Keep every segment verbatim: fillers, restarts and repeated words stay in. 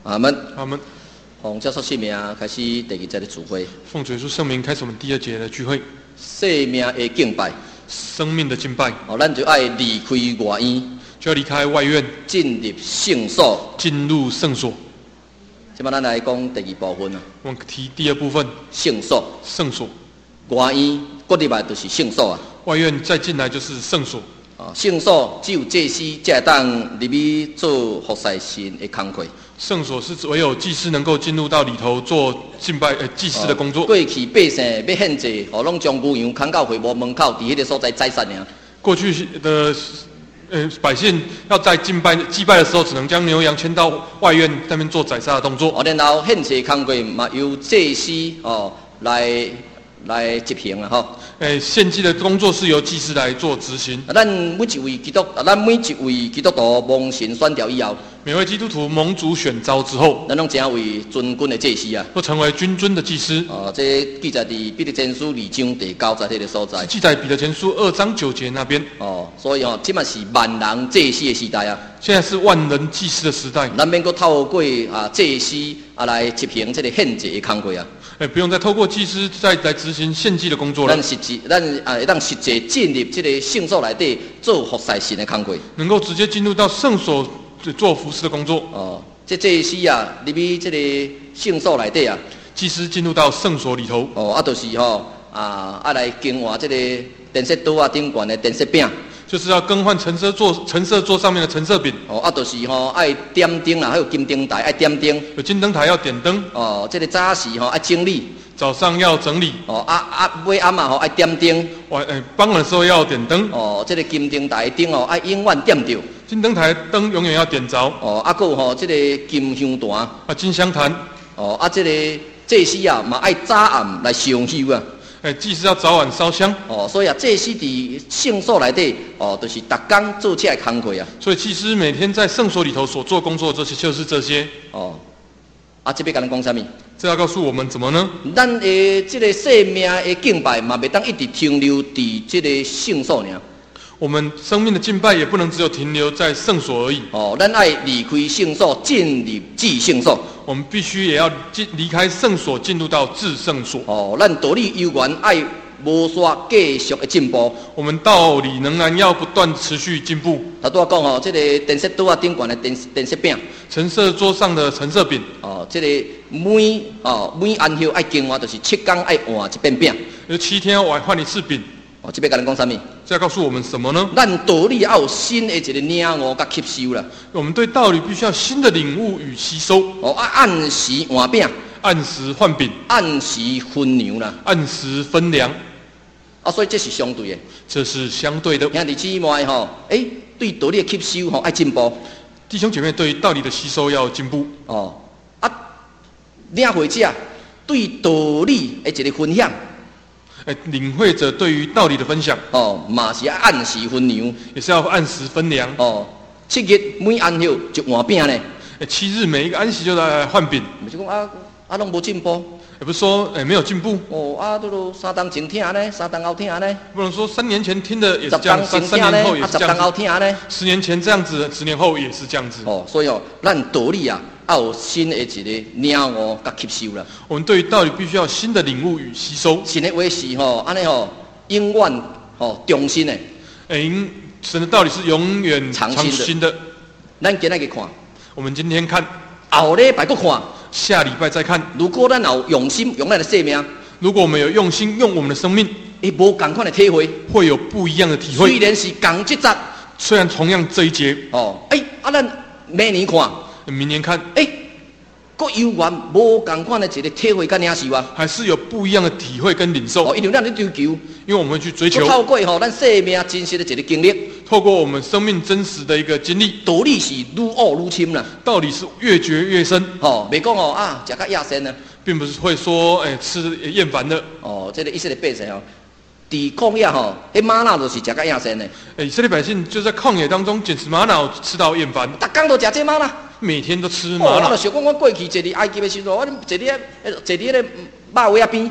阿门。 阿门。 奉教授姓名开始第二节的聚会。 奉主耶稣圣名开始我们第二节的聚会。 生命的敬拜， 生命的敬拜。 哦，咱就爱离开外院， 就要离开外院， 进入圣所。 进入圣所。 今摆咱来讲第二部分啊。 我们提第二部分。 圣所。 圣所。 外院过入来就是圣所啊。 外院再进来就是圣所。 啊，圣所只有祭司才会当入去做服侍神的工作。 圣所是唯有祭司能够进入到里头做敬拜呃祭司的工作。 过去百姓要献祭，哦，拢将牛羊扛到会幕门口，伫迄个所在宰杀尔。 过去的呃百姓要在敬拜祭拜的时候，只能将牛羊牵到外院那边做宰杀的动作。 哦，然后献祭工作嘛由祭司哦来来执行啊，吼。 诶，献祭的工作是由祭司来做执行。 咱每一位基督，咱每一位基督徒蒙神选召以后， 每位基督徒蒙主选召之后， 咱拢成为尊君的祭司啊， 都成为君尊的祭司。 哦，这记载伫彼得前书二章第九节迄个所在。 记载彼得前书二章九节那边。 哦，所以哦，即嘛是万人祭司的时代啊。 现在是万人祭司的时代。 咱免阁透过啊祭司啊来执行这个献祭的工作啊。 哎，不用再透过祭司再来执行献祭的工作了。 咱实际，咱啊会当实际进入这个圣所内底做服侍神的工作。能够直接进入到圣所做服侍的工作。 哦，这祭司啊，入去这个圣所内底啊， 祭司进入到圣所里头。 哦，啊，就是吼啊，啊来更换这个陈设桌啊顶悬的陈设饼。 就是要更换陈设座，陈设座上面的陈设饼。 哦，啊，就是吼爱点灯啦，还有金灯台爱点灯。 有金灯台要点灯。 哦，这个早时吼爱整理。 早上要整理。 哦，啊啊，尾暗嘛吼爱点灯。 晚诶，傍晚的时候要点灯。 哦，这个金灯台灯哦爱永远点着。 金灯台灯永远要点着。 哦，啊，还有吼这个金香坛。 啊，金香坛。 哦，啊，这个祭司啊嘛爱早暗来上香啊。 哎，祭司要早晚烧香。 哦，所以啊，祭司伫圣所内底，哦，就是逐工做这个工作啊。 所以祭司每天在圣所里头所做工作，这些就是这些。 哦，啊，这边甲咱讲啥物？ 这要告诉我们怎么呢？ 咱的这个生命的敬拜嘛，袂当一直停留伫这个圣所尔。 我们生命的敬拜也不能只有停留在圣所而已。 哦，咱爱离开圣所，进入至圣所。 我们必须也要进离开圣所，进入到至圣所。 哦，咱道理悠然爱无煞继续的进步。 我们道理仍然要不断持续进步。 头拄仔讲哦，这个陈设桌啊顶悬的陈陈设饼， 陈设桌上的陈设饼。 哦，这个每哦每安休爱更换，就是七天爱换一遍饼。 有七天要换一次饼。 哦，这边甲咱讲啥物？ 这要告诉我们什么呢？ 咱道理要有新的一个领悟甲吸收啦。 我们对道理必须要新的领悟与吸收。 哦，啊，按时换饼， 按时换饼， 按时分粮啦， 按时分粮。 啊，所以这是相对的。 这是相对的。 兄弟姊妹吼，诶、欸，对道理的吸收吼爱进步。 弟兄姐妹对道理的吸收要进步。 哦，啊，领会者对道理的一个分享。 哎，领会者对于道理的分享， 哦，嘛是要按时分粮， 也是要按时分粮。 哦，七日每安休就换饼呢。 哎，七日每一个安息就来换饼。 不是讲啊啊，拢无进步。 也不是说哎没有进步。 哦啊，都都三当前听呢，三当后听呢。 不能说三年前听的也是这样，三三年后也是这样子。十当后听呢，十年前这样子，十年后也是这样子。 哦，所以哦，咱道理啊。要有新的一个领悟甲吸收啦。 我们对于道理必须要有新的领悟与吸收。 神的话是吼，安尼吼，永远吼忠心的。 哎，神的道理是永远长新的。 咱今日去看， 我们今天看， 后礼拜搁看， 下礼拜再看。 如果咱有用心用咱的生命， 如果我们有用心用我们的生命， 伊无同款的体会， 会有不一样的体会。 虽然是同一节， 虽然同样这一节， 哦，哎、欸，啊，咱明年看。 明年看， 哎、欸，各有缘无同款的一个体会跟领受啊， 还是有不一样的体会跟领受。 哦，因为咱在追求， 因为我们会去追求。 透过吼咱生命真实的一个经历， 透过我们生命真实的一个经历， 道理是愈恶愈深啦。道理是越觉越深。 哦，袂讲哦啊，食甲亚生呢， 并不是会说哎、欸、吃厌烦的。 哦，这个以色列百姓哦。伫旷野吼，迄玛瑙就是食甲亚生的。 哎，以色列百姓就在旷野当中捡吃玛瑙，吃到厌烦。 逐工都食这玛瑙， 每天都吃玛瑙。 哦，我就想讲，我过去坐伫埃及的时候，我坐伫迄坐伫迄个马尾仔边，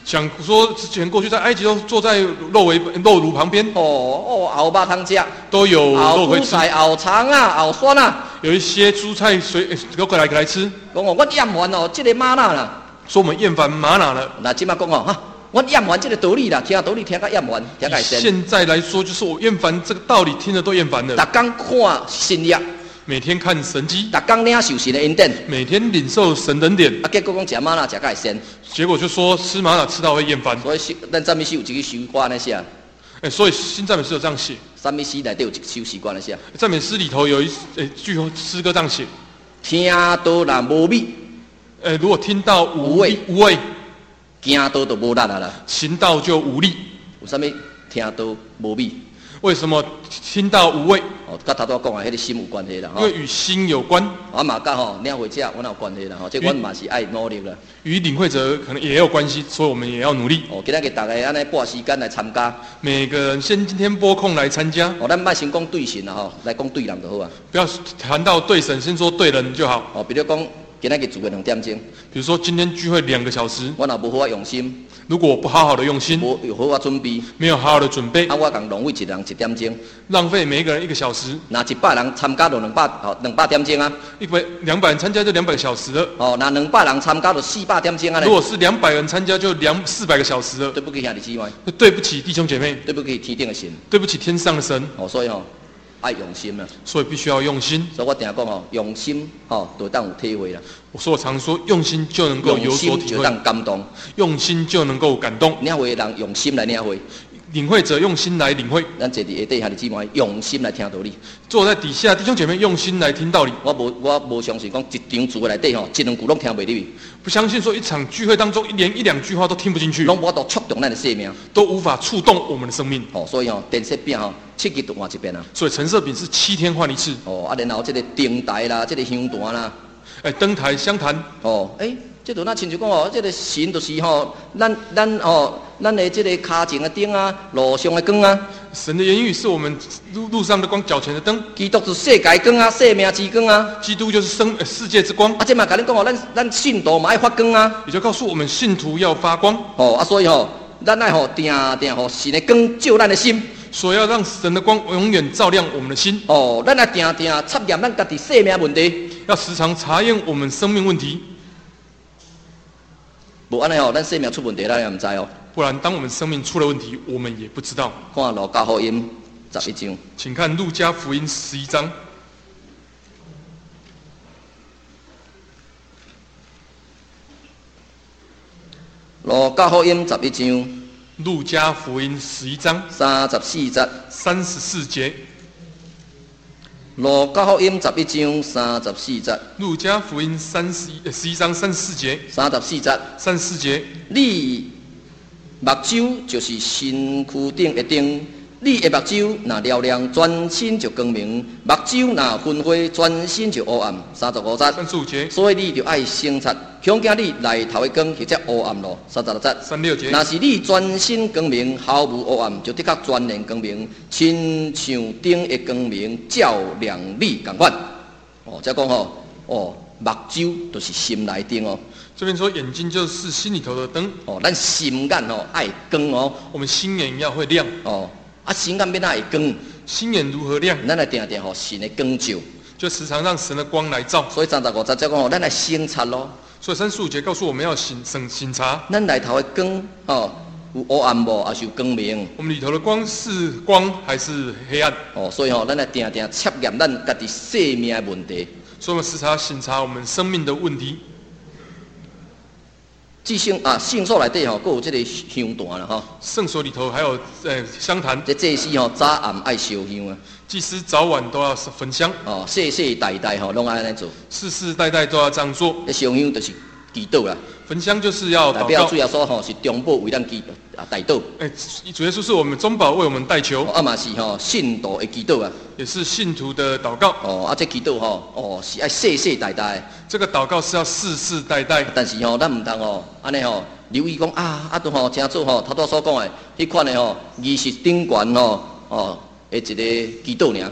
想说之前过去在埃及都坐在肉围肉炉旁边， 哦哦，熬肉通吃， 都有肉熬可以吃， 韭菜、熬肠啊、熬酸啊。 有一些蔬菜随都过来来吃， 讲哦，我厌烦哦，这个玛纳啦。 说我们厌烦玛瑙了。 那即马讲哦，哈，我厌烦这个道理啦，听道理听甲厌烦，听甲会神。 现在来说，就是我厌烦这个道理，听着都厌烦了。 逐工看新约， 每天看神迹， 逐工领受神的恩典， 每天领受神恩典， 啊，结果讲食玛纳食甲会神。 结果就说吃玛瑙吃到会厌烦。 所以咱赞美诗有一句诗歌安尼写， 哎，所以新赞美诗有这样写， 赞美诗内底有一首诗歌安尼写， 赞美诗里头有一诶句诗歌这样写： 听到若无味， 呃，如果听到无无味力无味， 行到就无力啊啦。 行道就无力。 有啥物听到无味？ 为什么听到无味？ 哦，甲头拄讲的迄个心有关系啦，吼。 因为与心有关， 我嘛甲吼领会者，阮有关系啦，吼，即阮嘛是爱努力啦。 与领会者可能也有关系，所以我们也要努力。 哦，今仔日大家安尼拨时间来参加。 每个人先今天拨空来参加， 哦，咱莫先讲对神啦，吼，来讲对人就好啊。 不要谈到对神，先说对人就好。 哦，比如讲今仔日住个两点钟， 比如说今天聚会两个小时， 我若无好啊用心， 如果我不好好的用心， 无有好啊准备， 没有好好的准备啊，，我共浪费一人一点钟。 浪费每一个人一个小时， 若一百人参加就两百，哦，两百点钟啊。 一百两百人参加就两百个小时了。 哦，若两百人参加就四百点钟啊咧。 如果是两百人参加，就两四百个小时了。 对不起兄弟姊妹， 对不起弟兄姐妹， 对不起天顶的神。 对不起天上的神， 哦，所以吼、爱用心啊。 所以必须要用心。 所以我定讲吼，用心吼，就当有体会啦。 我说我常说，用心就能够有用所体会， 心就当感动， 用心就能够感动。 领会的人用心来领会， 领会者用心来领会， 咱坐伫下底兄弟姊妹用心来听道理。 坐在底下弟兄姐妹用心来听道理。 我无我无相信讲一场聚会内底吼，一两句拢听袂入去， 不相信说一场聚会当中连一两句话都听不进去， 拢无法度触动咱的生命。 都无法触动我们的生命。 哦，所以吼、电视饼吼，七日就换一遍啊。 所以陈设饼是七天换一次。 哦，啊，然后这个灯台啦，这个香坛啦， 哎，登台相谈， 哦，诶、欸，这就那亲像讲哦，这个神就是吼、咱咱哦，咱的这个骹前的灯啊，路上的光啊， 神的言语是我们路路上的光，脚前的灯。 基督就是世界光啊，生命之光啊。 基督就是生、呃、世界之光。 啊，这嘛甲恁讲哦，咱咱信徒嘛爱发光啊。 也就告诉我们信徒要发光。 哦，啊，所以吼、咱爱吼定定吼神的光照咱的心。 所以要让神的光永远照亮我们的心。 哦，咱爱定定测验咱家己生命问题。 要时常查验我们生命问题， 无安尼吼，咱生命出问题，咱也毋知哦。 不然当我们生命出了问题，我们也不知道。 看路加福音十一章， 请看路加福音十一章。 路加福音十一章， 路加福音十一章三十四节。 三十四节。 路加福音十一章三十四节。 路加福音三十一十一章三十四节。 三十四节。 三十四节。 你目睭就是身躯顶的灯，你的目睭若嘹亮，全身就光明；目睭若昏花，全身就黑暗。三十五节。 三十五节。 所以你就爱省察，恐惊你内头的光或者黑暗咯。三十六节。 三六节。 若是你全身光明，毫无黑暗，就的确全然光明，亲像灯的光明照亮你共款。哦，再讲吼，哦，目睭就是心内灯哦。 这边说眼睛就是心里头的灯。 哦，咱心眼哦爱光哦。 我们心眼要会亮。 哦，啊心眼要哪会光？ 心眼如何亮？ 咱来定定吼神的光照。 就时常让神的光来照。 所以三十五节再讲吼，咱来省察咯。 所以三十五节告诉我们要省省省察。 咱内头的光哦，有黑暗无，还是有光明？ 我们里头的光是光还是黑暗？ 哦，所以吼、哦，咱来定定测验咱家己生命的问题。 所以我们时常审查我们生命的问题。 至圣啊，圣所内底吼，佫有这个香坛啦吼。 圣所里头还有呃香坛。 这祭司吼早暗爱烧香啊。 祭司早晚都要焚香。 哦，世世代代吼拢爱安尼做。 世世代代都要这样做。 这烧香就是祈祷啦。 焚香就是要祷告。 代表主耶稣吼是中保为咱祈啊代祷。 哎，主耶稣是我们中保，为我们代求。 啊嘛是吼信徒的祈祷啊。 也是信徒的祷告。 哦，啊这祈祷吼，哦是爱世世代代。 这个祷告是要世世代代。 但是吼，咱唔通吼，安尼吼。留意讲啊，啊，都吼正做吼，头拄所讲的迄款的吼，仪式顶悬吼，哦，的一个祈祷尔。 不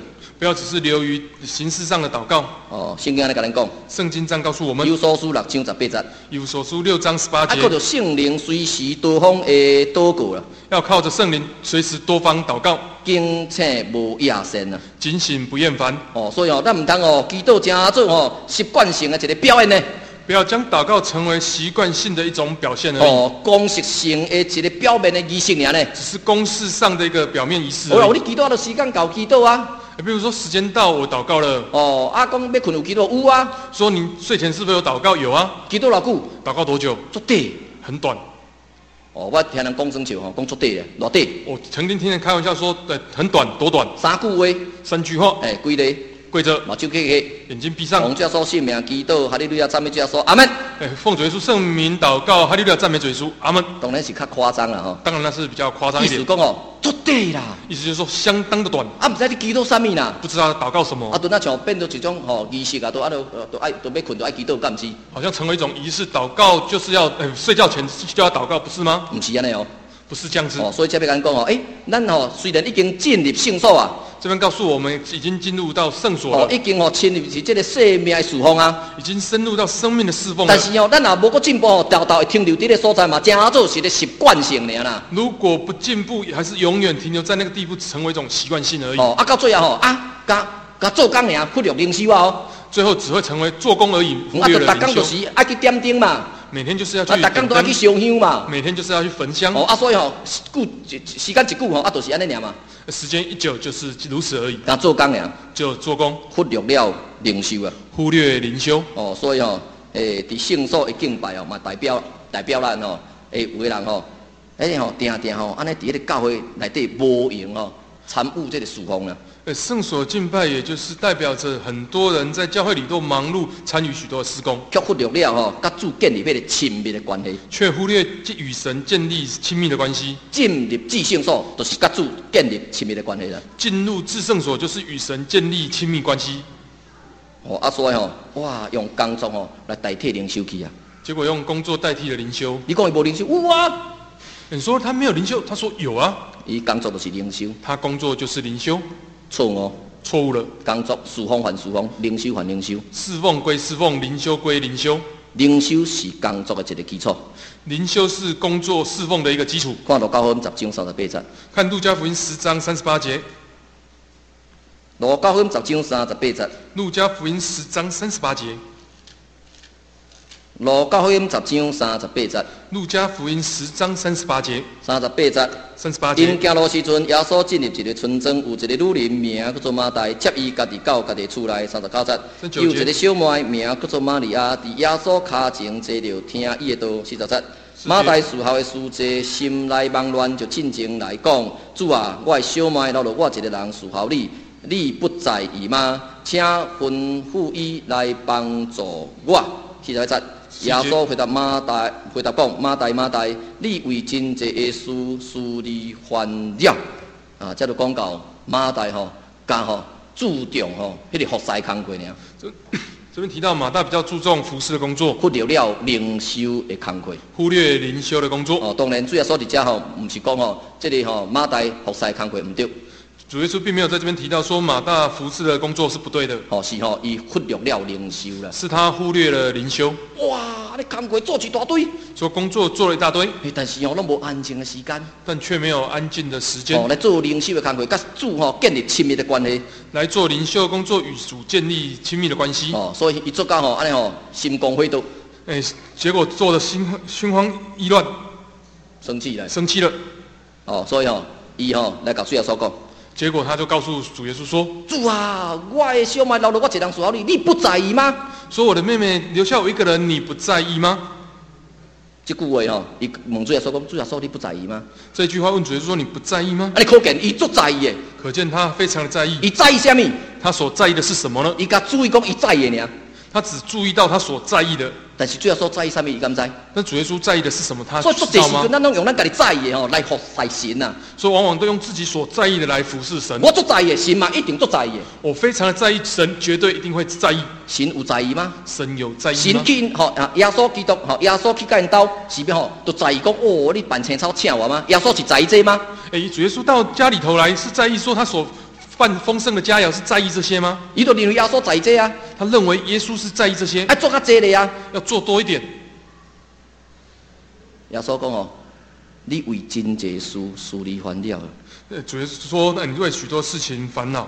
不要只是流于形式上的祷告。 哦，圣经安尼甲咱讲， 圣经这样告诉我们， 有所书六章十八节， 以弗所书六章十八啊， 节， 靠着圣灵随时多方的祷告啦， 要靠着圣灵随时多方祷告， 警醒无亚线啊。 警醒不厌烦。 哦，所以哦，咱唔通哦，祈祷成做哦习惯性的一个表演呢。 不要将祷告成为习惯性的一种表现而已， 哦，公式性的一个表面的仪式尔呢。 只是公式上的一个表面仪式好啦， 而已。 你祈祷的时间到祈祷啊。 比如说时间到，我祷告了。 哦，啊，讲要困有祈祷有啊。 说你睡前是否有祷告？有啊。 祈祷偌久？ 祷告多久？ 足短。 很短。 哦，我听人讲生笑吼，讲足短的，偌短？ 我曾经听人开玩笑说，对，很短，多短？ 三句话。 三句话。 哎，跪咧。 跪着， 目睭起起， 眼睛闭上。 奉主耶稣圣名祈祷，哈利路亚赞美主耶稣，阿门。 哎，奉主耶稣圣名祷告，哈利路亚赞美主耶稣，阿门。 当然是较夸张啦吼。 当然那是比较夸张一点。 意思讲哦，足短啦。 意思就是说相当的短。 啊，唔知你祈祷啥物啦？ 不知道祷告什么。 啊，都那像变做一种吼仪式啊，都啊都都爱都要困都爱祈祷，干唔是？ 好像成为一种仪式，祷告就是要，呃，睡觉前就要祷告，不是吗？ 唔是安尼哦。 不是这样子哦，所以这边讲哦，哎、欸，咱哦虽然已经进入圣所啊， 这边告诉我们已经进入到圣所了， 哦，已经哦进入是这个生命的释放啊， 已经深入到生命的侍奉了。 但是哦，咱若无个进步哦，常常会停留在个所在嘛，正做是个习惯性尔啦。 如果不进步，还是永远停留在那个地步，成为一种习惯性而已。 哦，啊，到最后吼啊，甲甲做工尔，忽略灵修啊哦， 最后只会成为做工而已，忽啊， 略就了灵修。 逐工就是爱去点灯嘛。 每天就是要去啊，逐工都要去烧香嘛。 每天就是要去焚香。 哦，啊，所以吼、哦，久时间一久吼，啊，就是安尼尔嘛。 时间一久就是如此而已。 啊，做工尔。 就做工。 忽略了灵修啊。 忽略灵修。 哦，所以吼、哦，诶、欸，伫圣所的敬拜哦，嘛代表代表咱吼，诶，有个人吼，诶吼，定定吼，安尼伫迄个教会内底无用吼，参与这个侍奉啦。 呃，圣所敬拜，也就是代表着很多人在教会里都忙碌，参与许多的施工， 却忽略了吼，甲主建立迄个亲密的关系， 却忽略与神建立亲密的关系。 进入至圣所，就是甲主建立亲密的关系啦。 进入至圣所，就是与神建立亲密关系。 哦，啊，所以吼，哇，用工作吼来代替灵修去啊。 结果用工作代替了灵修。 你讲伊无灵修，有啊。 你说他没有灵修，他说有啊。 伊工作就是灵修， 他工作就是灵修。 错误哦， 错误了。 工作侍奉还侍奉，灵修还灵修。 侍奉归侍奉，灵修归灵修。 灵修是工作的一个基础。 灵修是工作侍奉的一个基础。 看路加福音十章三十八节。 看路加福音十章三十八节。 路加福音十章三十八节。 路加福音十章三十八节。 路加福音十章三十八节。 路加福音十章三十八节。 三十八节。 三十八节。 因行路时阵，耶稣进入一个村庄，有一个女人名叫做马大，接伊家己到家己厝内。三十九节。有一个小妹名叫做玛利亚，伫耶稣脚前坐着听伊的道。四十节。马大伺候的事济，心内忙乱，就进前来讲：主啊，我的小妹留了我一个人伺候你，你不在意吗？请吩咐伊来帮助我。四十一节。耶稣回答马大，回答讲：马大，马大，你为真济的事思虑烦扰。啊，这就讲到马大吼，加吼注重吼迄个服侍工作尔。 这这边提到马大比较注重服侍的工作， 忽略了灵修的工作。 忽略灵修的工作。 哦，当然主耶稣伫遮吼，唔是讲吼，这个吼马大服侍工作唔对。 主耶稣并没有在这边提到说马大服侍的工作是不对的。 哦，是吼，伊忽略了灵修啦。 是他忽略了灵修。 哇，你工作做一大堆。 说工作做了一大堆， 但是哦，拢无安静的时间。 但却没有安静的时间。 哦，来做灵修的工作，甲主吼建立亲密的关系。 来做灵修的工作，与主建立亲密的关系。 哦，所以伊做到吼，安尼吼，心光火毒。 哎，结果做的心心慌意乱， 生气了。 生气了。 哦，所以吼，伊吼来甲主耶稣讲。 结果他就告诉主耶稣说：“ 主啊，我的小妹留了我一人伺候你，你不在意吗？” 说我的妹妹留下我一个人，你不在意吗？ 这句话吼，伊问主耶稣讲：“主耶稣，你不在意吗？” 这句话问主耶稣说：“你不在意吗？” 啊，你可见伊足在意的。 可见他非常的在意。 伊在意什么？ 他所在意的是什么呢？ 伊甲注意讲伊在意的尔。 他只注意到他所在意的。 但是主耶稣在意什么？伊敢知？ 那主耶稣在意的是什么？他所以知道吗？ 咱拢用咱家己在意的吼来服侍神呐。 所以往往都用自己所在意的来服侍神。 我足在意的，神嘛一定足在意的。 我非常的在意，神绝对一定会在意。 神有在意吗？ 神有在意吗？ 神去吼啊，耶稣基督吼，耶稣去甲因兜，是要吼都在意讲哦，你办青草请我吗？耶稣是在意这吗？ 哎，主耶稣到家里头来，是在意说他所饭丰盛的佳肴是在意这些吗？ 伊就认为耶稣在这啊， 他认为耶稣是在意这些， 爱做较济咧啊。 要做多一点。 耶稣讲哦，你为真济事思虑烦恼。 呃，主耶稣说，那你为许多事情烦恼。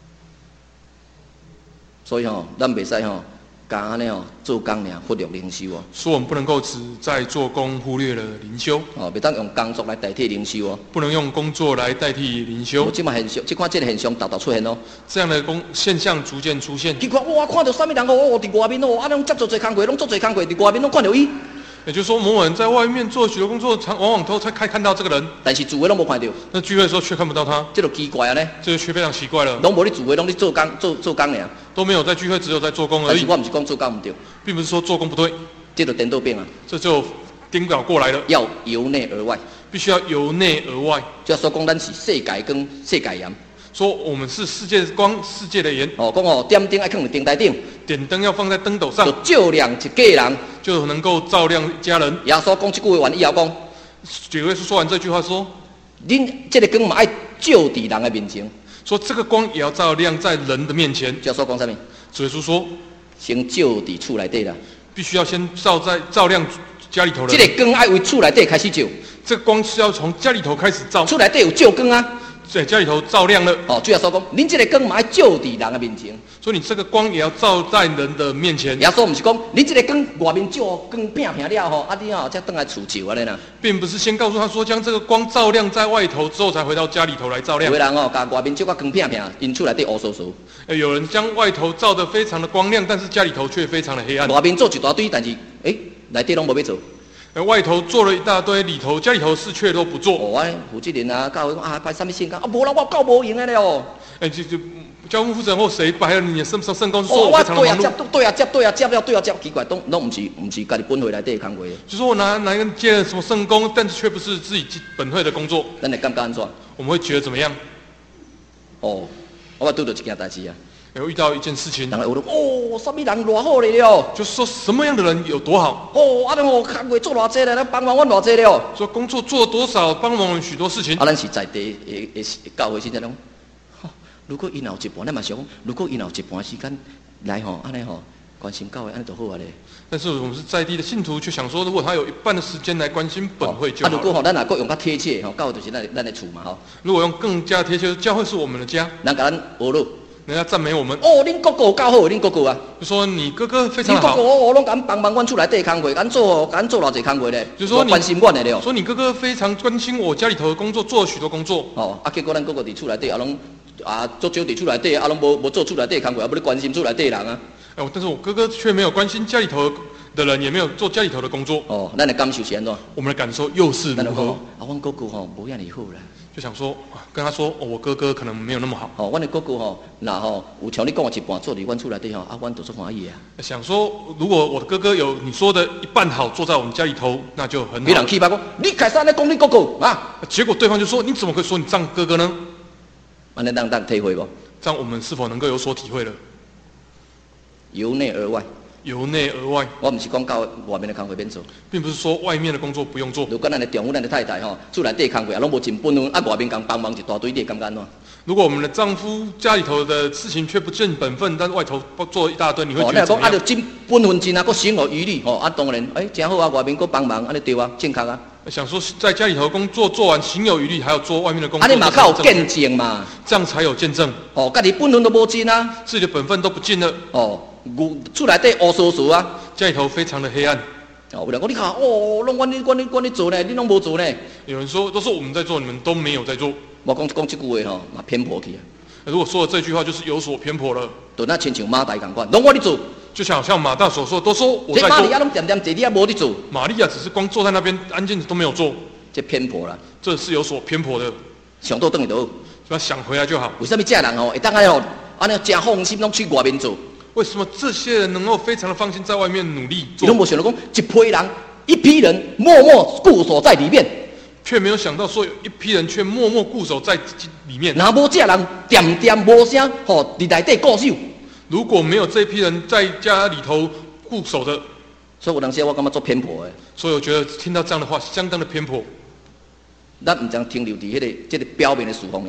所以吼、哦，咱袂使吼，干安尼吼做工尔，忽略灵修哦。 说我们不能够只在做工，忽略了灵修。 哦，袂当用工作来代替灵修哦。 不能用工作来代替灵修。 我即马现象，即款即个现象达达出现哦。 这样的工现象逐渐出现。 你看，哇，看到啥物人哦，伫外面哦，啊，拢接做做工课，拢做做工课，伫外面拢看到伊。 也就是说，某某人在外面做许多工作，常往往都才看看到这个人， 但是聚会拢无看到。 那聚会的时候却看不到他， 这就奇怪啊呢。 这就却非常奇怪了。 拢无咧聚会，拢咧做工做做工尔。 都没有在聚会，只有在做工而已。 但是我毋是讲做工唔对， 并不是说做工不对， 这就颠倒变啊。 这就颠倒过来了。 要由内而外， 必须要由内而外。 就说讲咱是世界光、世界盐。 说我们是世界光、世界的盐。 哦，讲哦，点灯爱放在灯台顶， 点灯要放在灯斗上， 就照亮一家人， 就能够照亮一家人。 耶稣讲这句话完以后讲， 主耶稣说完这句话说：“ 恁这个光嘛爱照伫人的面前。” 说这个光也要照亮在人的面前。 耶稣讲啥物？ 主耶稣说：“ 先照伫厝内底啦， 必须要先照在照亮家里头的。 这个光爱为厝内底开始照， 这个光是要从家里头开始照。 厝内底有照光啊。” 在家里头照亮了。 哦，主耶稣讲，恁这个光嘛要照伫人的面前。 所以你这个光也要照在人的面前。 耶稣不是讲，恁这个光外面照光平平了吼，啊你吼才回来厝照安尼啦。 并不是先告诉他说，将这个光照亮在外头之后，才回到家里头来照亮。 有的人哦，把外面照个光平平，因厝内底乌酥酥。 有人将外头照得非常的光亮，但是家里头却非常的黑暗。 外面做一大堆，但是诶，内底拢无要做。 外头做了一大堆，里头家里头事却都不做。 哦，我负责人啊，教会讲啊，摆啥物圣工啊，无啦，我教无用的了哦。 哎，就就教务负责人或谁摆了你的圣圣圣工，说哦， 我非常的忙碌。 对啊接，对啊接，对啊接了，对啊接，奇怪，都拢唔是唔是家己本会内底的工作。 就说我拿拿一个接了什么圣工，但是却不是自己本会的工作。 咱会感觉安怎？ 我们会觉得怎么样？ 哦，我拄到一件代志啊。 有遇到一件事情， 人有讲哦，什么人偌好咧了？ 就是说什么样的人有多好？ 哦，啊，咱哦，工课做偌济咧，咱帮忙阮偌济了。 说工作做多少，帮忙我们许多事情。 啊，咱是在地诶诶教会现在拢，如果因有一半，咱嘛想，如果因有一半时间来吼，安尼吼关心教会，安尼就好啊咧。 但是我们是在地的信徒，却想说，如果他有一半的时间来关心本会就好了。 啊，如果吼咱若搁用较贴切吼，教会就是咱咱的厝嘛吼。 如果用更加贴切，教会是我们的家。 人甲咱学了。 人家赞美我们哦，恁哥哥教好，恁哥哥啊， 就说你哥哥非常好。 恁哥哥哦，拢敢帮忙阮厝内底工课，敢做敢做偌济工课咧， 就说你关心阮的了。 说你哥哥非常关心我家里头的工作，做了许多工作。 哦，啊，结果咱哥哥伫厝内底啊，拢啊足少伫厝内底啊，拢无无做厝内底工课，啊，不咧关心厝内底人啊。 哎，但是我哥哥却没有关心家里头的人，也没有做家里头的工作。 哦，咱的感受是安怎？ 我们的感受又是如何？ 啊，阮哥哥吼无遐尼好啦。 就想说，跟他说、哦，我哥哥可能没有那么好。 哦，阮的哥哥吼，那吼有像你讲的一半做伫阮厝内底吼，啊，阮就足欢喜啊。 想说，如果我的哥哥有你说的一半好，坐在我们家里头，那就很好。 别人气白讲，你开始安尼讲你哥哥啊？ 结果对方就说，你怎么可以说你这样哥哥呢？ 安尼当当体会无？ 这样我们是否能够有所体会了？ 由内而外。 由内而外， 我不是讲到外面的工课免做， 并不是说外面的工作不用做。 如果咱的丈夫、咱的太太吼，厝内底工课啊，拢无尽本分，啊，外面共帮忙一大堆，你会感觉安怎？ 如果我们的丈夫家里头的事情却不尽本分，但外头做一大堆，你会觉得怎么样？ 哦，你讲啊，就尽本分尽啊，搁心有余力，吼啊，当然，哎，真好啊，外面搁帮忙，安尼对啊，正确啊。 想说在家里头工作做完，心有余力，还要做外面的工作， 啊，你嘛较有见证嘛， 这样才有见证。 哦，家己本分都无尽啊， 自己的本分都不尽了。 哦，厝内底乌酥酥啊。 家里头非常的黑暗。 哦，有人讲你看，哦，拢阮你阮你阮你做呢，你拢无做呢。 有人说都是我们在做，你们都没有在做。 我讲讲这句话吼，嘛偏颇去啊。 如果说了这句话，就是有所偏颇了。 就那亲像马大共款，拢我咧做。 就像像马大所说，都说我在做。 这玛利亚拢点点坐，你也无咧做。 玛利亚只是光坐在那边安静都没有做。 这偏颇啦。 这是有所偏颇的。 想倒转去就好。 要想回来就好。 为什么这人吼会当安尼吼，安尼真放心拢去外面做？ 为什么这些人能够非常的放心在外面努力做？ 你拢无想到讲一批人，一批人默默固守在里面， 却没有想到说有一批人却默默固守在里面。 若无这人点点无声，吼伫内底固守。 如果没有这批人在家里头固守的， 所以有当时我感觉做偏颇的。 所以我觉得听到这样的话，相当的偏颇。 咱唔将停留伫迄个这个表面的曙光呀。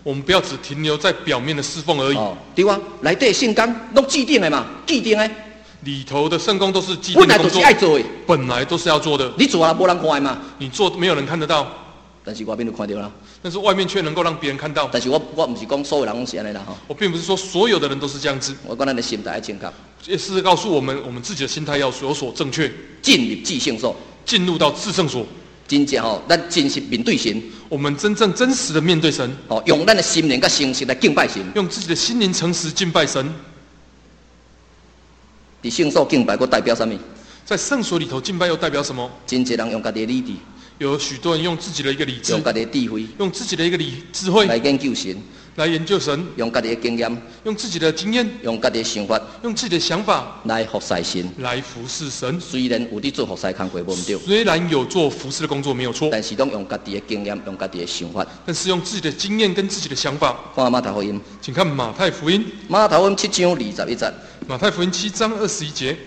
我们不要只停留在表面的侍奉而已。 哦，对啊，内底圣工拢既定的嘛，既定的， 里头的圣工都是既定本来就的工作， 是爱做的， 本来都是要做的。 你做啊，无人看的嘛。 你做没有人看得到， 但是外面就看到啦。 但是外面却能够让别人看到。 但是我我不是讲所有人拢是安尼啦吼， 我并不是说所有的人都是这样子， 我讲咱的心态要正确， 也是告诉我们，我们自己的心态要有所正确， 进入至圣所， 进入到至圣所。 真正吼，咱真实面对神， 我们真正真实的面对神， 哦，用咱的心灵甲诚实来敬拜神。 用自己的心灵诚实敬拜神。 伫圣所敬拜，佫代表什么？ 在圣所里头敬拜又代表什么？ 真侪人用家己的理智， 有许多人用自己的一个理智， 用家己的智慧， 用自己的一个理智慧来研究神， 来研究神， 用家己的经验， 用自己的经验， 用家己的想法用自己的想法来服侍神。 来服侍神。 虽然有伫做服侍工作无毋对， 虽然有做服侍的工作没有错， 但是拢用家己的经验，用家己的想法。 但是用自己的经验跟自己的想法。 看马太福音， 请看马太福音， 马太福音七章二十一节。 马太福音七章二十一节。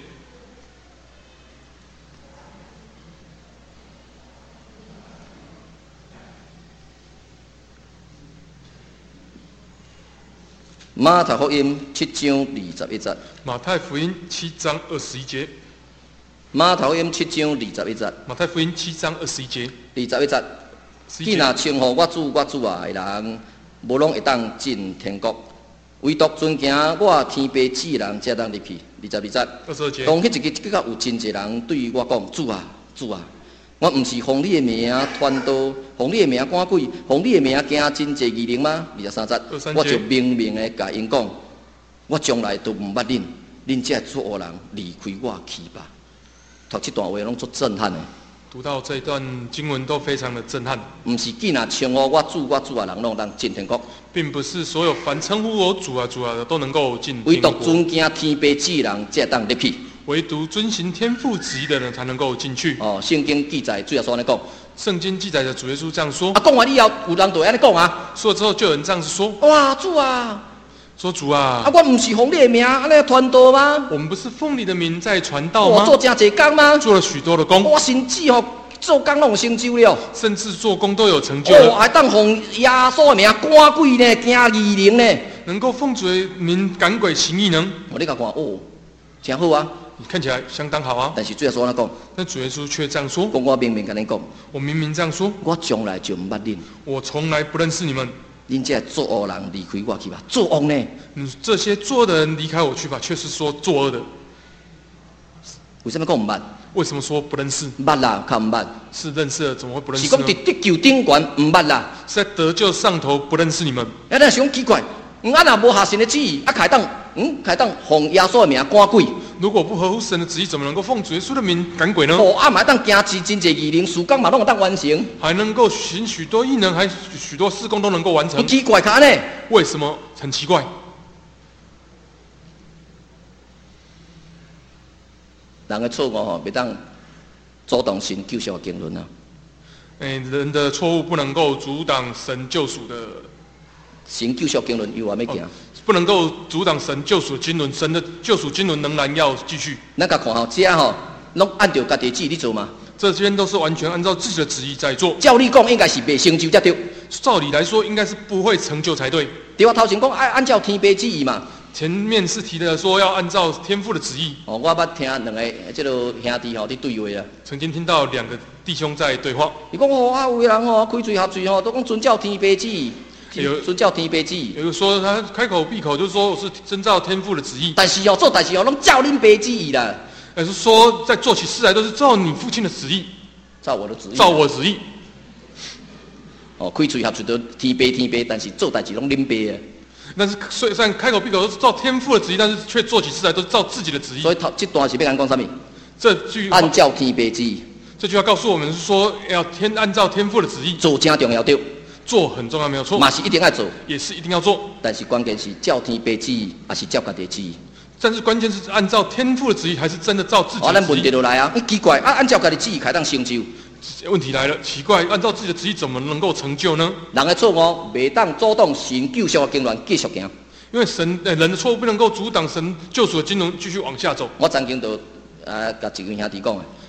马太福音七章二十一节。 马太福音七章二十一节。 马太福音七章二十一节。 马太福音七章二十一节。 二十一节。既若称呼我主我主啊的人，无拢会当进天国，唯独尊敬我天父子的人才当入去。二十二节。 二十二节。 当迄一日，佮有真侪人对我讲：主啊，主啊！我毋是奉你的名传道，奉你的名赶鬼，奉你的名行真济异能吗？二十三节，我就明明的甲因讲，我从来都毋捌恁，恁这作恶人离开我去吧。读这段话拢足震撼的。 读到这一段经文都非常的震撼。 毋是既若称呼我主我主啊人拢当进天国， 并不是所有凡称呼我主啊主啊的都能够进天国， 唯独尊敬天父子的人才当入去。 唯独遵行天父旨意的人才能够进去。 哦，圣经记载主耶稣安尼讲。 圣经记载的主耶稣这样说。 啊，讲完以后，有人就安尼讲啊。 说了之后，就有人这样子说： 哇，主啊！ 说主啊！ 啊，我唔是奉你的名安尼传道吗？ 我们不是奉你的名在传道吗？ 我做真济工吗？ 做了许多的工。 我甚至吼做工拢有成就了。 甚至做工都有成就了。 哦，还当奉耶稣的名赶鬼呢，行异能呢。 能够奉主的名赶鬼行异能。 我你甲看哦，真好啊。 你看起来相当好啊， 但是主耶稣安讲， 但主耶稣却这样说： 我明明跟你讲， 我明明这样说， 我从来就唔捌恁， 我从来不认识你们， 恁这作恶人离开我去吧，作恶呢？ 嗯，这些作恶的人离开我去吧，却是说作恶的。 为什么讲唔捌？ 为什么说不认识？ 捌啦，靠唔捌？ 是认识了，怎么会不认识是呢？ 讲伫得救顶悬唔捌啦， 是在得救上头不认识你们。 哎，咱想奇怪，嗯，啊若无下神的旨意，啊，开当嗯，开当奉耶稣的名赶鬼。 如果不合乎神的旨意，怎么能够奉主耶稣的名赶鬼呢？ 哦，啊，嘛当行真真济异能，事工嘛拢有当完成， 还能够行许多异能，还许多事工都能够完成。 奇怪卡呢？ 为什么很奇怪？ 人的错误吼，袂当阻挡神救赎的经纶啊。 哎，人的错误不能够阻挡神救赎的。 神救赎经纶有完要行。 哦不能够阻挡神救赎经纶，神的救赎经纶仍然要继续。 咱甲看吼，这吼拢按照家己旨意做嘛。 这边都是完全按照自己的旨意在做。 照理讲，应该是未成就才对。 照理来说，应该是不会成就才对。 对我头前讲，爱按照天父旨意嘛。 前面是提的说要按照天父的旨意。 哦，我捌听两个即个兄弟吼伫对话啊。 曾经听到两个弟兄在对话。 伊讲哦，啊有个人吼开嘴合嘴吼，都讲遵照天父旨意。有遵照天父旨意， 有个说他开口闭口就说我是遵照天父的旨意， 但是哦做代志哦拢照恁父旨意啦。 也是说在做起事来都是照你父亲的旨意， 照我的旨意， 照我的旨意。 哦，开嘴合嘴都天父天父，但是做代志拢恁爸啊。 但是虽然开口闭口都是照天父的旨意，但是却做起事来都是照自己的旨意。 所以头这段是要讲什么？ 这句按照天父旨意， 这句话告诉我们是说要天按照天父的旨意做真重要对。 做很重要，没有错， 嘛是一定要做， 也是一定要做。 但是关键是照天父旨意，还是照家己的旨意？ 但是关键是按照天父的旨意，还是真的照自己的旨意？ 啊，咱问题就来啊！奇怪啊，按照家己旨意开当成就？ 问题来了，奇怪，按照自己的旨意怎么能够成就呢？ 人的错误袂当阻挡神救赎的经纶继续行， 因为神呃人的错误不能够阻挡神救赎的经纶继续往下走。 我曾经就啊，甲一位兄弟讲啊。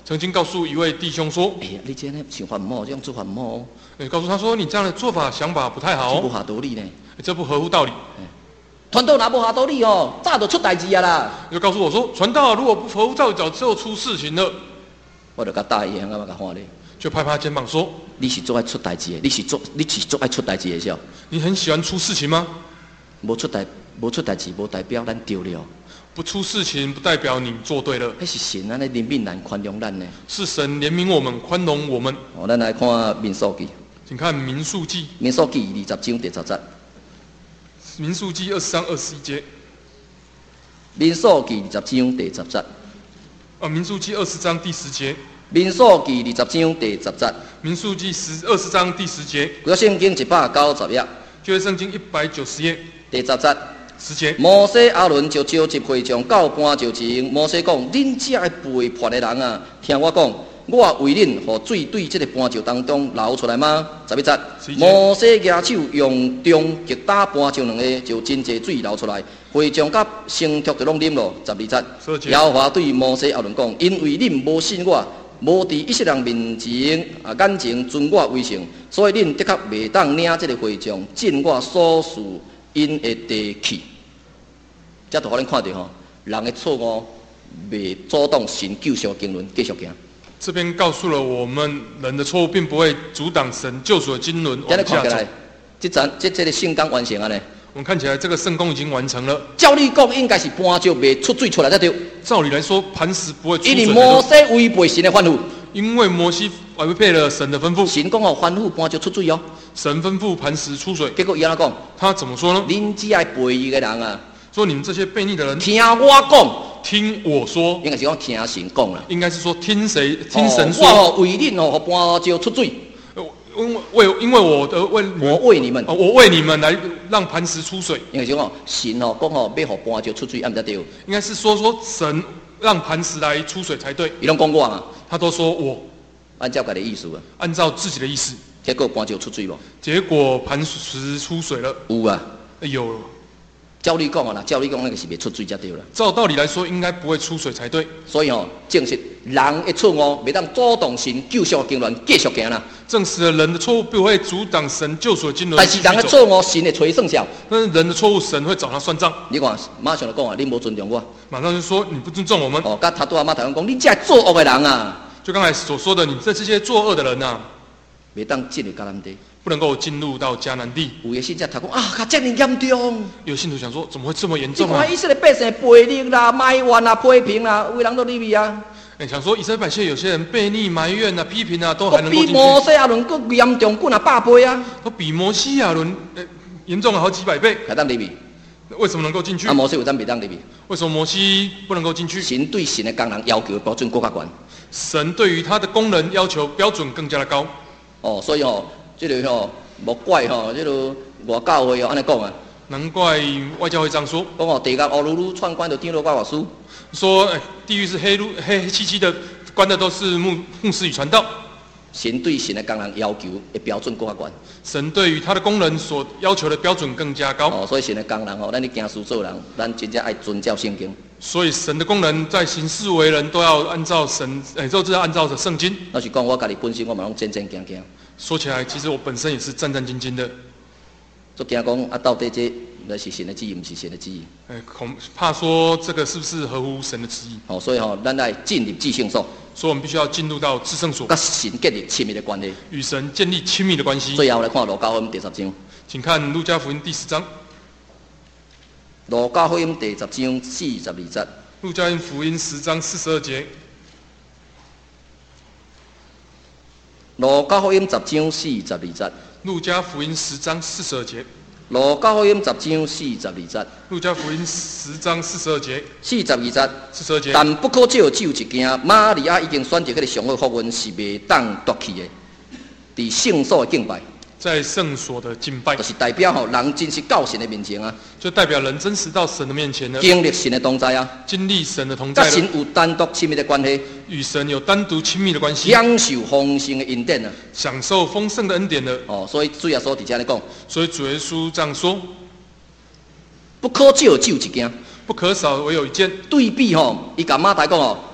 曾经告诉一位弟兄说哎呀，你这样想法唔好，这样做法唔好， 诶，告诉他说你这样的做法想法不太好这不哦， 合道理呢。 这不合乎道理。 传道若无合道理哦，早就出代志啊啦。 就告诉我说，传道如果不合乎道理，早就出事情了。 我就甲大爷형啊，甲看你， 就拍拍他肩膀说， 你是做爱出代志的，你是做你是做爱出代志的是哦。 你很喜欢出事情吗？ 无出代无出代志，无代表咱对了。 不出事情不代表你做对了， 迄是神安尼怜悯咱、宽容咱呢。 是神怜悯我们，宽容我们。 哦，咱来看民数记， 请看民数记， 民数记二十章第十节。 民数记二十章二十一节。 民数记二十章第十节。 啊，民数记二十章第十节。 民数记二十章第十节。 民数记十二十章第十节。 规个圣经一百九十页。 旧约圣经一百九十页。 第十节。 十节。 摩西亚伦就召集会众到半就前，摩西讲：恁这背叛的人啊，听我讲，我为恁互水对这个斑石当中流出来吗？十一节。摩西举手用中击打斑石两下，就真济水流出来，会众甲牲畜就拢啉咯。十二节。耶和华对摩西亚伦讲：因为恁无信我，无伫以色列人面前啊眼前尊我为圣，所以恁的确袂当领这个会众进我所赐因的地去。这就互恁看到吼，人的错误袂阻挡神救赎的经纶继续行。 这边告诉了我们，人的错误并不会阻挡神救赎的经纶往下走。 这咱这这个圣工完成啊呢？ 我们看起来这个圣工已经完成了。 照理讲，应该是斑石袂出水出来才对。 照理来说，磐石不会出水。 因为摩西违背神的吩咐。 因为摩西违背了神的吩咐。 神讲哦，吩咐斑石出水哦。 神吩咐磐石出水。 结果伊安怎讲？ 他怎么说呢？ 恁只爱背伊的人啊！ 说你们这些悖逆的人， 听我讲， 听我说， 应该是讲听神讲啦。 应该是说听谁听神说。 我为恁哦，搬石出水。 因为因为我的为我为你们， 我为你们来让磐石出水。 应该是讲神哦，讲哦，要互搬石出水，按才对。 应该是说说神让磐石来出水才对。 伊拢讲我嘛， 他都说我， 按照家的意思啊， 按照自己的意思。 结果搬石出水无？ 结果磐石出水了。 有啊， 有。 照理讲啊啦，照理讲那个是袂出水才对啦。 照道理来说，应该不会出水才对。 所以哦，证实人的错误袂当阻挡神救赎的经纶继续行啦。 证实了人的错误不会阻挡神救赎的经纶。 但是人的错误，神会找伊算账。 但是人的错误，神会找他算账。 你看，马上就讲啊，你无尊重我。 马上就说你不尊重我们。 哦，甲他拄阿马台湾讲，你这作恶的人啊！ 就刚才所说的，你这这些作恶的人啊， 袂当进入迦南地。 不能够进入到迦南地。 有的信者读讲啊，这么严重。 有信徒想说，怎么会这么严重啊？ 你看以色列百姓悖逆啦、埋怨啦、批评啦，为人都入去啊。 哎，想说以色列百姓有些人悖逆、埋怨啊、批评啊，都还能够进去。 比摩西亚伦更严重，更啊百倍啊。 都比摩西亚伦呃严重了好几百倍。 还当入去？ 为什么能够进去？ 啊，摩西为啥袂当入去？ 为什么摩西不能够进去？ 神对神的工人要求的标准更加高。 神对于他的工人要求标准更加的高。 哦，所以哦，这个哦。莫怪吼，这个外教会哦，安尼讲啊。 难怪外教会这样说。 讲哦，地狱乌噜噜窜关就丢落怪法师。 说，哎，地狱是黑噜黑漆漆的，关的都是牧牧师与传道。 神对神的工人要求的标准更加高。 神对于他的工人所要求的标准更加高。 哦，所以神的工人哦，咱咧行事做人，咱真正爱遵照圣经。 所以神的工人在行事为人，都要按照神，哎，都是按照着圣经。 那是讲我家己本身，我嘛拢战战兢兢。 说起来，其实我本身也是战战兢兢的。 就惊讲啊，到底这那是神的旨意，不是神的旨意？ 哎，恐怕说这个是不是合乎神的旨意？ 哦，所以吼、哦，咱来进入至圣所。 所以我们必须要进入到至圣所， 跟神建立亲密的关系， 与神建立亲密的关系。 最后来看路加福音第十章。 请看路加福音第十章。 路加福音第十章四十二节。 路加福音十章四十二节。 路加福音十章四十二节。 路加福音十章四十二节。 路加福音十章四十二节。 路加福音十章四十二节。 四十二节。 四十二节。 但不可少只有一件，玛利亚已经选择迄个上好福运，是袂当夺去的。伫圣所的敬拜。 在圣所的敬拜， 就是代表吼人真实到神的面前啊， 就代表人真实到神的面前呢， 经历神的同在啊， 经历神的同在， 跟神有单独亲密的关系， 与神有单独亲密的关系， 享受丰盛的恩典啊， 享受丰盛的恩典的。 哦，所以主耶稣伫遮咧讲， 所以主耶稣这样说： 不可少只有一件， 不可少唯有一件。 对比吼，伊甲马太讲哦，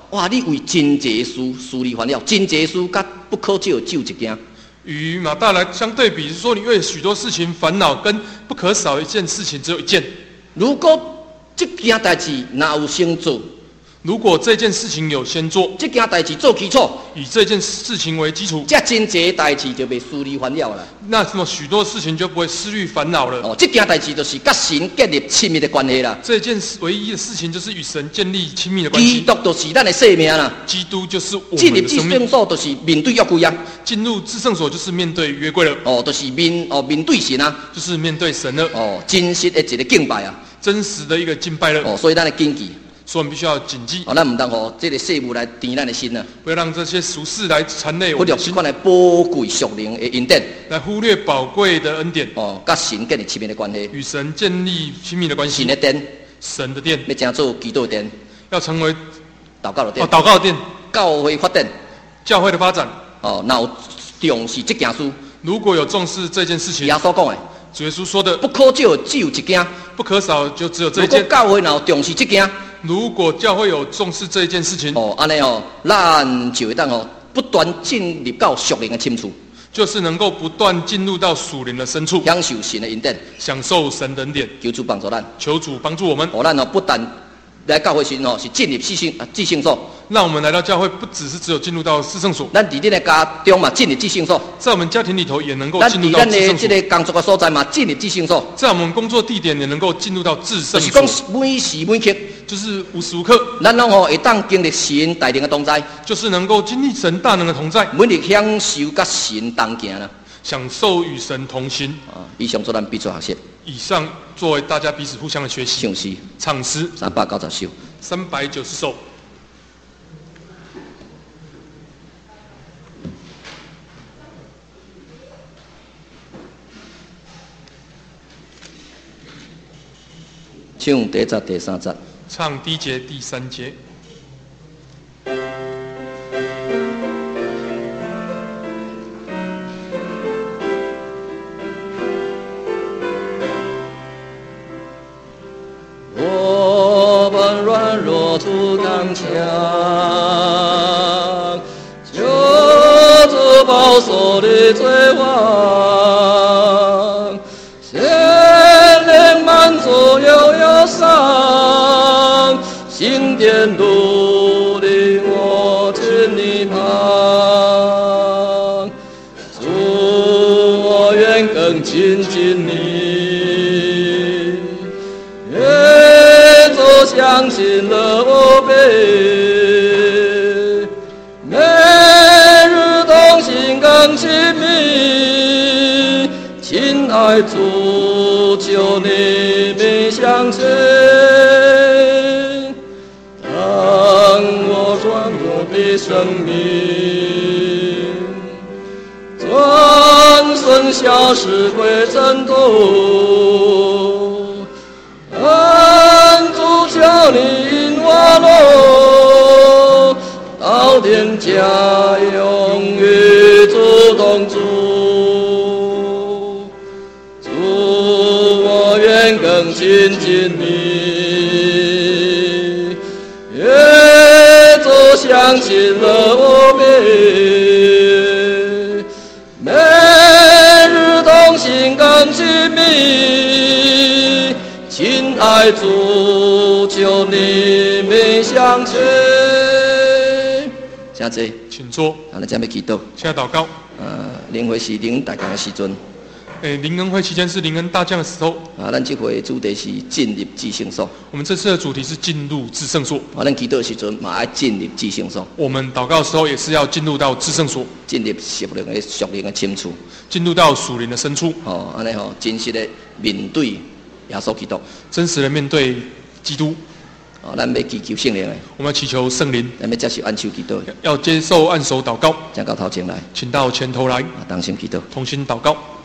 哇，你为真济事疏离烦恼，真济事甲不可少的酒一件。 与马大来相对比，是说你为许多事情烦恼，跟不可少一件事情只有一件。 如果这件代志哪有先做， 如果这件事情有先做， 这件代志做基础， 以这件事情为基础， 这真济代志就袂疏离烦恼啦。 那么许多事情就不会思虑烦恼了。 哦，这件代志就是甲神建立亲密的关系啦。 这件唯一的事情就是与神建立亲密的关系。 基督就是咱的生命啦。 基督就是我进入至们的生命。 圣所就是面对约柜啊。 进入至圣所就是面对约柜了。 哦，就是面哦面对神啊， 就是面对神了。 哦，真实的一个敬拜啊。 真实的一个敬拜了。 哦，所以咱的谨记。 所以我们必须要谨记。 哦，咱唔当吼这个事物来甜咱的心啊。 不要让这些俗事来缠累我们的心。 忽略这款的宝贵属灵的恩典。 来忽略宝贵的恩典。 哦，甲神建立亲密的关系。 与神建立亲密的关系。 神的殿。 神的殿。 要成做基督的殿。 要成为祷告的殿。 哦，祷告的殿。 教会发展。 教会的发展。 哦，若有重视这件事。 如果有重视这件事情。 耶稣讲的。 主耶稣说的。 不可少只有一件。 不可少就只有这一件。 如果教会若有重视这件。 如果教会有重视这一件事情， 哦，安尼哦，咱就会当哦，不断进入到属灵的深处， 就是能够不断进入到属灵的深处， 享受神的恩典， 享受神的恩典。 求主帮助咱， 求主帮助我们。 哦，咱哦不但来教会时哦是进入至圣啊至圣所， 让我们来到教会不只是只有进入到至圣所， 咱伫咱的家中嘛进入至圣所， 在我们家庭里头也能够咱伫进入到咱的这至圣所。 个工作的所在嘛进入至圣所， 在我们工作地点也能够进入到至圣就是所。 讲每时每刻。 就是无时无刻， 咱拢吼会当经历神大能的同在， 就是能够经历神大能的同在， 每日享受甲神同行啦， 享受与神同行。 啊，以上做咱彼此学习。 以上作为大家彼此互相的学习。 唱诗， 唱诗三百九十首， 三百九十首。 唱第一节、第三节。 唱第一节、第三节。 我们软弱土刚强，求主保守的罪王，心灵满足又忧伤，心电路令我千里旁，主我愿更亲近你。相信了我辈，每日同行更亲密，亲爱主，求你们相随，当我软弱的生命，转瞬消失归尘土。求你引我路，到天家永与主同住。主，我愿更亲近你，越走相信了我辈，每日同行更亲密，亲爱主。求你们相随。请坐， 请坐。 啊，咱准备祈祷。 现在祷告。 呃，灵会是灵大降的时阵。 诶，灵恩会期间是灵恩大降的时候。 啊，咱这回主题是进入至圣所。 我们这次的主题是进入至圣所。 啊，咱祈祷的时阵嘛爱进入至圣所。 我们祷告的时候也是要进入到至圣所， 进入属灵的属灵的深处， 进入到属灵的深处。 哦，安尼吼，真实的面对耶稣基督， 真实的面对基督。 哦，咱要祈求圣灵的， 我们要祈求圣灵， 咱要接受按手祈祷， 要接受按手祷告， 请到头前来， 请到前头来， 啊，同心祈祷， 同心祷告。